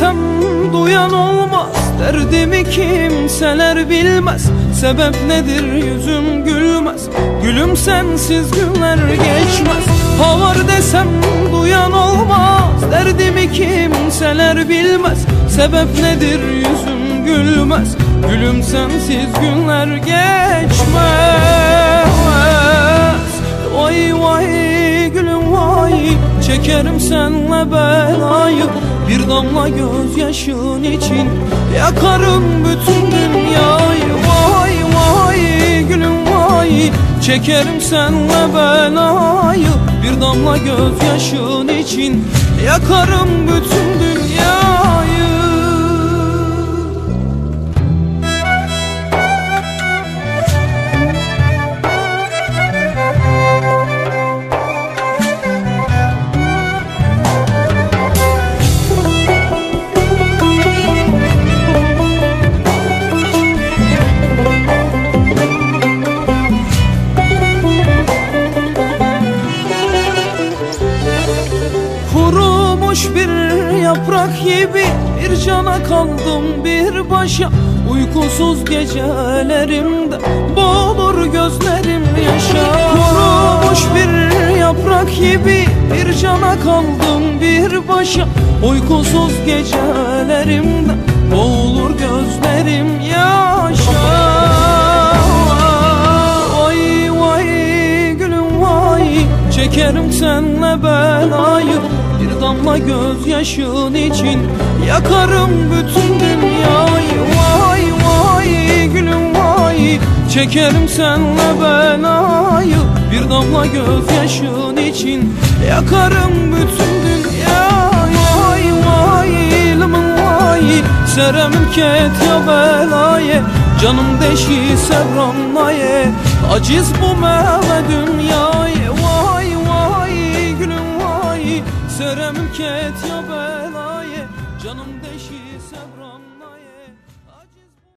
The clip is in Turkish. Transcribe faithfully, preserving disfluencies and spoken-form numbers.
desem duyan olmaz, derdimi kimseler bilmez. Sebep nedir yüzüm gülmez, gülüm sensiz günler geçmez. Ha var desem duyan olmaz, derdimi kimseler bilmez. Sebep nedir yüzüm gülmez, gülüm sensiz günler geçmez. Vay vay gülüm vay, çekerim senle belayı. Bir damla gözyaşın için yakarım bütün dünyayı. Vay vay gülüm vay, çekerim senle belayı. Bir damla gözyaşın için yakarım bütün dünyayı. Kurumuş bir yaprak gibi bir cana kaldım bir başa. Uykusuz gecelerimde boğulur gözlerim yaşa. Kurumuş bir yaprak gibi bir cana kaldım bir başa. Uykusuz gecelerimde boğulur gözlerim yaşa. Vay vay gülüm vay, çekerim senle belayı. Bir damla gözyaşın için yakarım bütün dünyayı. Vay vay gülüm vay, çekerim senle belayı. Bir damla gözyaşın için yakarım bütün dünyayı. Vay vay lımın vay, seremim ket ya belaye. Canım deşi sevramnaye, aciz bu meve dünyayı.